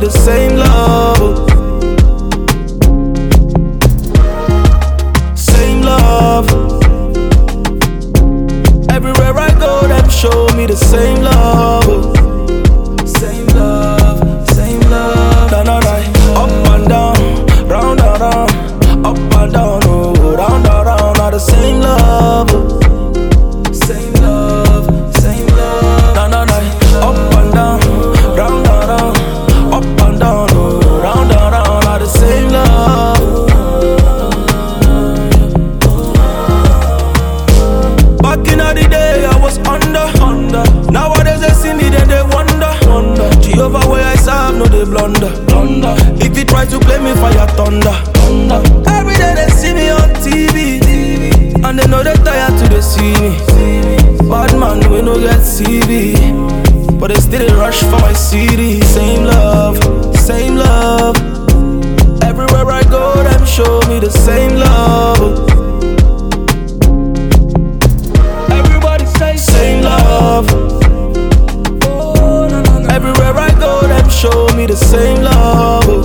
the same love. Same love. Everywhere I go, them show me the same love. Same love, same love. Na na na. Up and down, round and round. Up and down, oh, round and round. Are the same love. Same love, same love. Na na na. Up and down, round and round. Up and down, oh, round and round. Are the same love. Back in the day, I was under. Nowadays they see me, then they wonder. Jehovah where I serve, no they blunder. If you try to play me, fire thunder. Every day they see me on TV, and they know they tired to they see me. Bad man, we no get CV, but they still rush for my CD. Same love, same love. Everywhere I go, them show me the same love. Everybody say same love. Everywhere I go, them show me the same love.